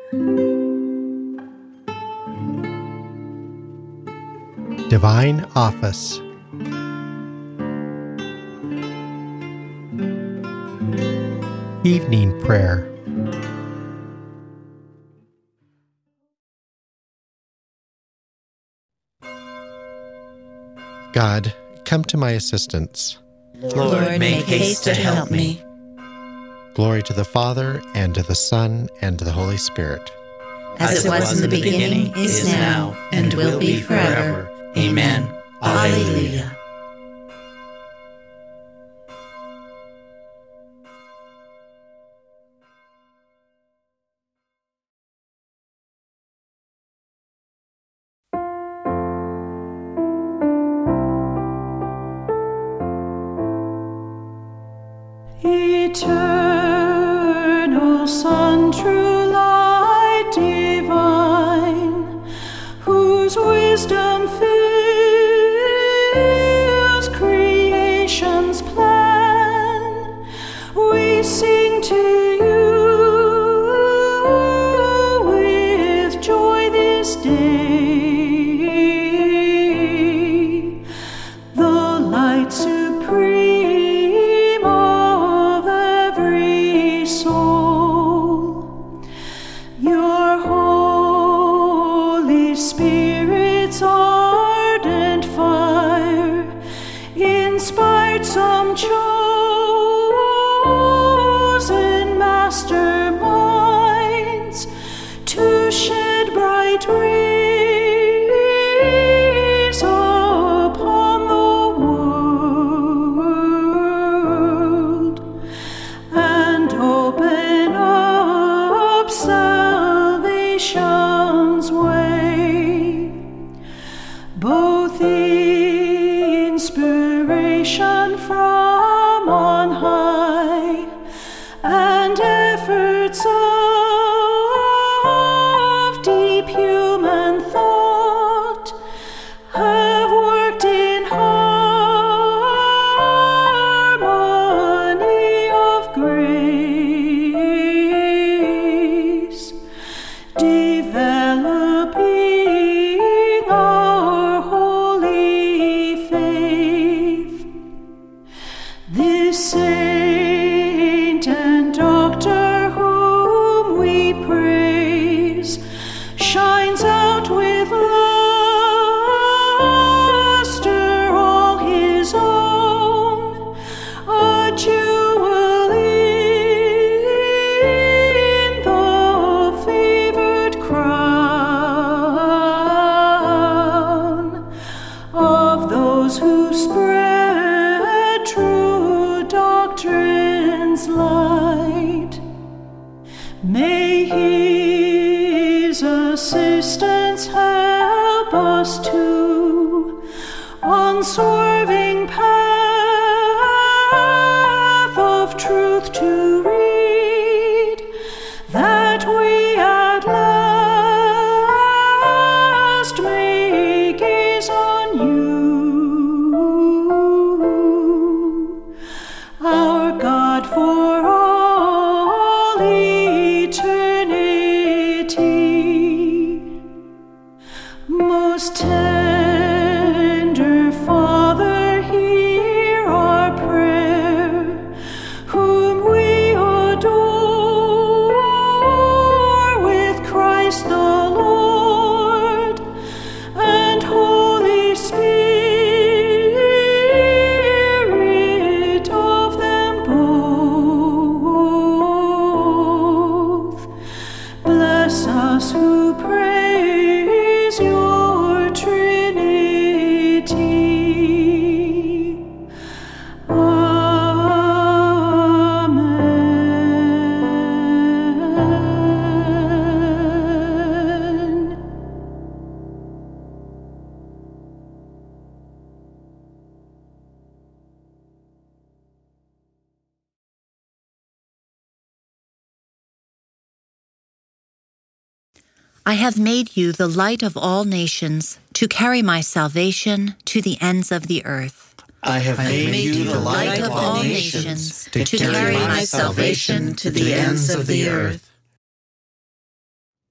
Divine Office. Evening Prayer. God, come to my assistance. Lord, make haste to help me. Glory to the Father, and to the Son, and to the Holy Spirit. As it was in the beginning, is now, and will be forever. Amen. Alleluia. Eternal Son, true light divine, whose wisdom fills creation's plan, we sing to you with joy this day, the light supreme of every soul. Your Holy Spirit's ardent fire inspired some chosen masterminds to shed bright rays upon the world and open up salvation's way. Both inspiration from on high and efforts of deep human thought have worked in harmony of grace, developing our holy faith. This saint and doctor whom we praise shines out with luster all his own, a jewel in the favored crown of those who spread true doctrine's light. May his assistance help us to unswerving path of truth to read, that we at last may gaze on you, our God, for all eternity. Most tender Father, hear our prayer, whom we adore with Christ the Lord, and Holy Spirit of them both. Bless us who praise your Trinity. Amen. I have made you the light of all nations, to carry my salvation to the ends of the earth. I have made you the light of all nations, to carry my salvation to the ends of the earth.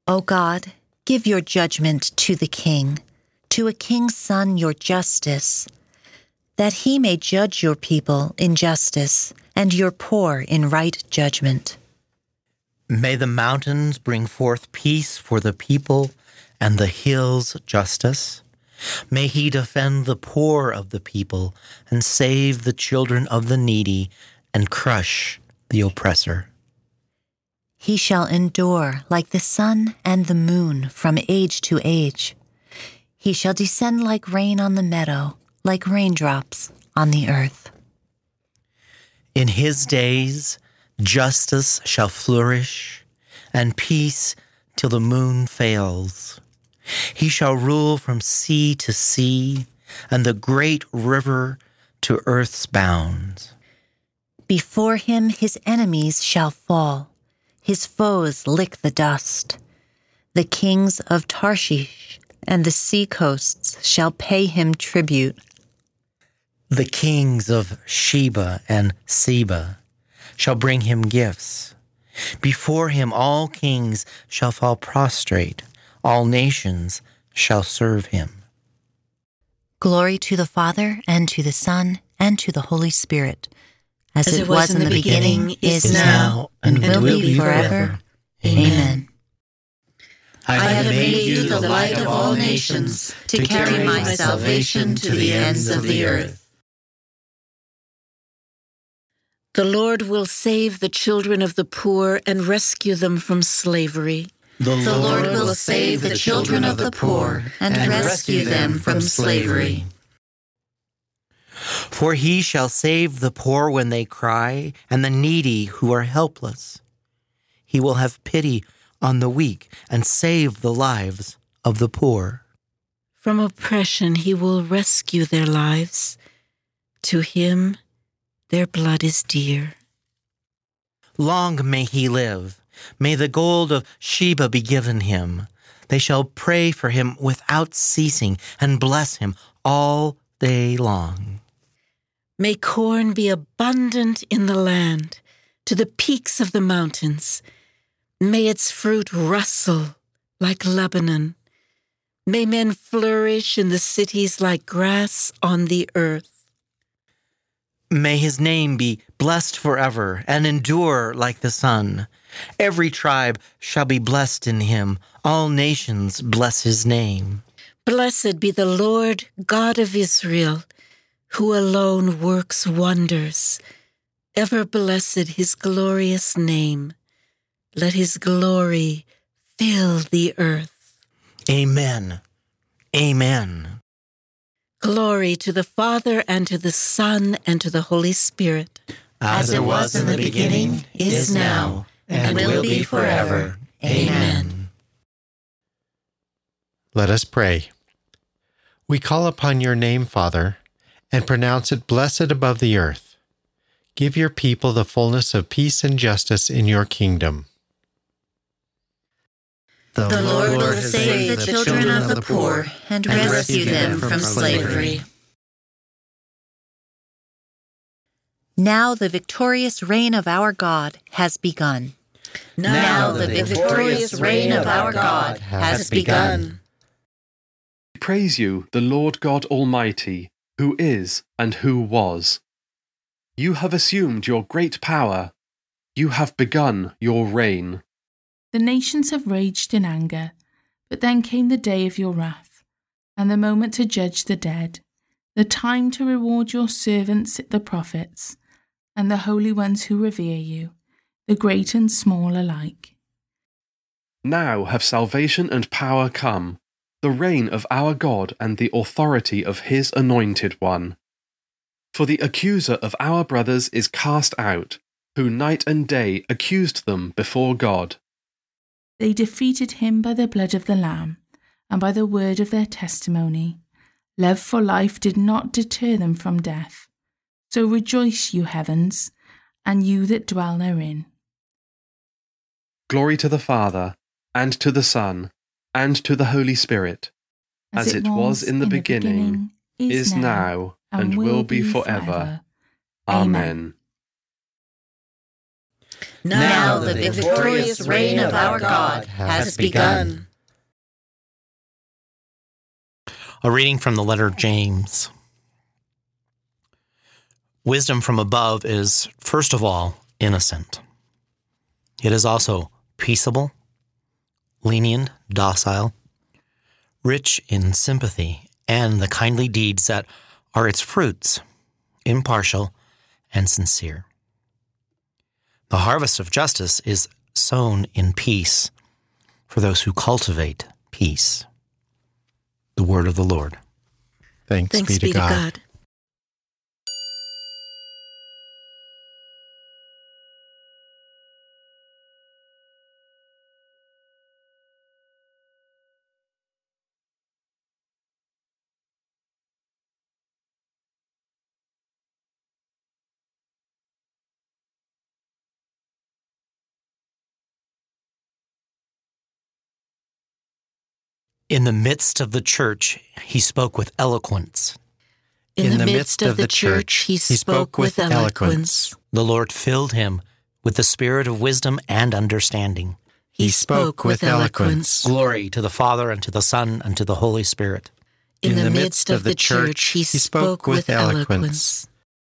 O God, give your judgment to the king, to a king's son your justice, that he may judge your people in justice and your poor in right judgment. May the mountains bring forth peace for the people and the hills justice. May he defend the poor of the people and save the children of the needy and crush the oppressor. He shall endure like the sun and the moon from age to age. He shall descend like rain on the meadow, like raindrops on the earth. In his days, justice shall flourish, and peace till the moon fails. He shall rule from sea to sea, and the great river to earth's bounds. Before him his enemies shall fall, his foes lick the dust. The kings of Tarshish and the sea coasts shall pay him tribute. The kings of Sheba and Seba shall bring him gifts. Before him all kings shall fall prostrate, all nations shall serve him. Glory to the Father, and to the Son, and to the Holy Spirit, as it was in the beginning, is now, and will be forever. Amen. I have made you the light of all nations, to carry my salvation to the ends of the earth. The Lord will save the children of the poor and rescue them from slavery. The Lord will save the children of the poor and rescue them from slavery. For he shall save the poor when they cry, and the needy who are helpless. He will have pity on the weak and save the lives of the poor. From oppression he will rescue their lives. To him their blood is dear. Long may he live. May the gold of Sheba be given him. They shall pray for him without ceasing and bless him all day long. May corn be abundant in the land, to the peaks of the mountains. May its fruit rustle like Lebanon. May men flourish in the cities like grass on the earth. May his name be blessed forever and endure like the sun. Every tribe shall be blessed in him. All nations bless his name. Blessed be the Lord God of Israel, who alone works wonders. Ever blessed his glorious name. Let his glory fill the earth. Amen. Amen. Glory to the Father, and to the Son, and to the Holy Spirit. As it was in the beginning, is now, and will be forever. Amen. Let us pray. We call upon your name, Father, and pronounce it blessed above the earth. Give your people the fullness of peace and justice in your kingdom. The Lord will save the children of the poor and rescue them from slavery. Now the victorious reign of our God has begun. Now the victorious reign of our God has begun. Praise you, the Lord God Almighty, who is and who was. You have assumed your great power. You have begun your reign. The nations have raged in anger, but then came the day of your wrath, and the moment to judge the dead, the time to reward your servants the prophets, and the holy ones who revere you, the great and small alike. Now have salvation and power come, the reign of our God and the authority of his anointed one. For the accuser of our brothers is cast out, who night and day accused them before God. They defeated him by the blood of the Lamb, and by the word of their testimony. Love for life did not deter them from death. So rejoice, you heavens, and you that dwell therein. Glory to the Father, and to the Son, and to the Holy Spirit, as it was in the beginning, is now, and will be forever. Amen. Now the victorious reign of our God has begun. A reading from the letter of James. Wisdom from above is, first of all, innocent. It is also peaceable, lenient, docile, rich in sympathy and the kindly deeds that are its fruits, impartial and sincere. The harvest of justice is sown in peace for those who cultivate peace. The word of the Lord. Thanks be to God. In the midst of the church, he spoke with eloquence. In the midst of the church, he spoke with eloquence. The Lord filled him with the spirit of wisdom and understanding. He spoke with eloquence. Glory to the Father, and to the Son, and to the Holy Spirit. In the midst of the church, he spoke with eloquence.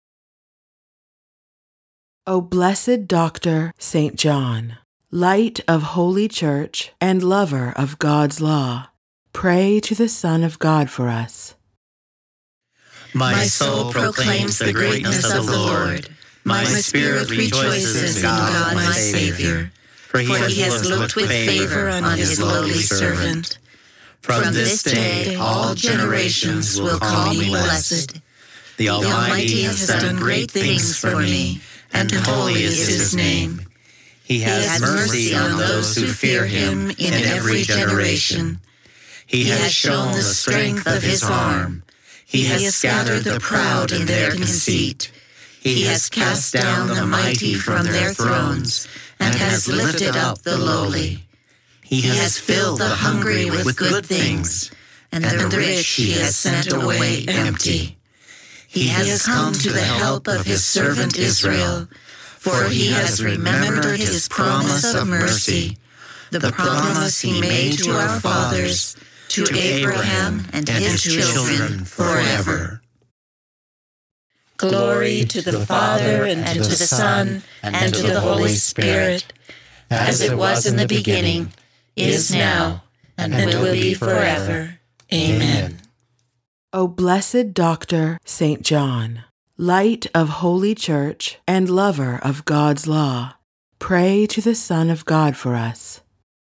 O blessed Doctor St. John, light of Holy Church and lover of God's law, pray to the Son of God for us. My soul proclaims the greatness of the Lord. My spirit rejoices in God my Savior, for he has looked with favor on his lowly servant. From this day all generations will call me blessed. The Almighty has done great things for me, and holy is his name. He has mercy on those who fear him in every generation. He has shown the strength of his arm. He has scattered the proud in their conceit. He has cast down the mighty from their thrones, and has lifted up the lowly. He has filled the hungry with good things, and the rich he has sent away empty. He has come to the help of his servant Israel, for he has remembered his promise of mercy, the promise he made to our fathers, to Abraham and his children forever. Glory to the Father, and to the Son, and to the Holy Spirit, as it was in the beginning, is now, and will be forever. Amen. O blessed Doctor St. John, light of Holy Church and lover of God's law, pray to the Son of God for us.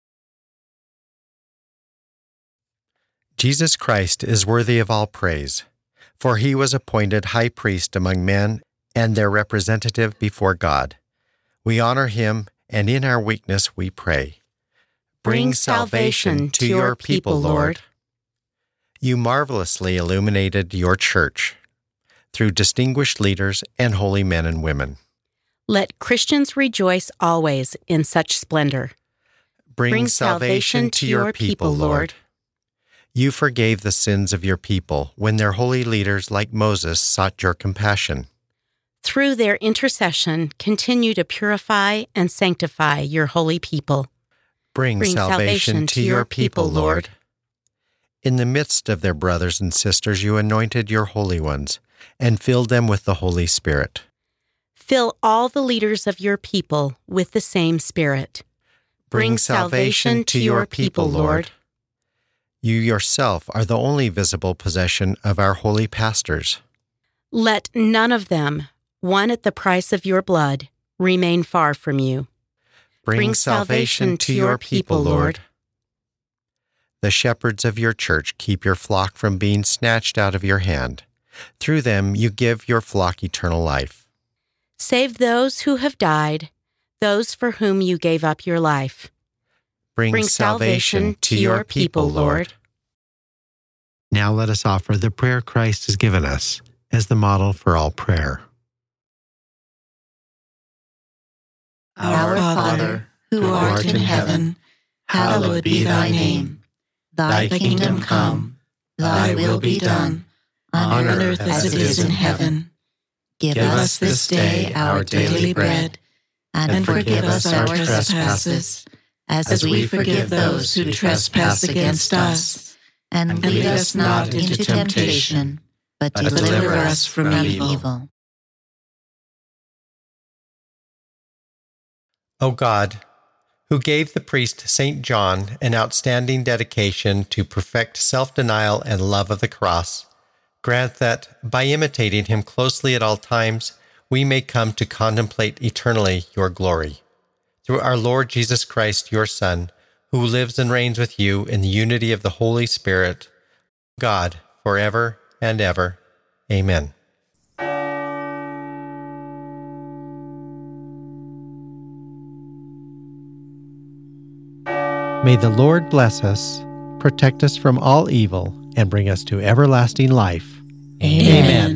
Jesus Christ is worthy of all praise, for he was appointed high priest among men and their representative before God. We honor him, and in our weakness we pray. Bring salvation to your people, Lord. You marvelously illuminated your church through distinguished leaders and holy men and women. Let Christians rejoice always in such splendor. Bring salvation to your people, Lord. You forgave the sins of your people when their holy leaders like Moses sought your compassion. Through their intercession, continue to purify and sanctify your holy people. Bring salvation to your people, Lord. In the midst of their brothers and sisters, you anointed your holy ones and filled them with the Holy Spirit. Fill all the leaders of your people with the same Spirit. Bring salvation to your people, Lord. You yourself are the only visible possession of our holy pastors. Let none of them, won at the price of your blood, remain far from you. Bring salvation to your people, Lord. The shepherds of your church keep your flock from being snatched out of your hand. Through them you give your flock eternal life. Save those who have died, those for whom you gave up your life. Bring salvation to your people, Lord. Now let us offer the prayer Christ has given us as the model for all prayer. Our Father, who art in heaven, hallowed be thy name. Thy kingdom come, thy will be done, on earth as it is in heaven. Give us this day our daily bread, and forgive us our trespasses, as we forgive those who trespass against us. And lead us not into temptation, but deliver us from evil. O God, who gave the priest St. John an outstanding dedication to perfect self-denial and love of the cross, grant that, by imitating him closely at all times, we may come to contemplate eternally your glory. Through our Lord Jesus Christ, your Son, who lives and reigns with you in the unity of the Holy Spirit, God, forever and ever. Amen. May the Lord bless us, protect us from all evil, and bring us to everlasting life. Amen.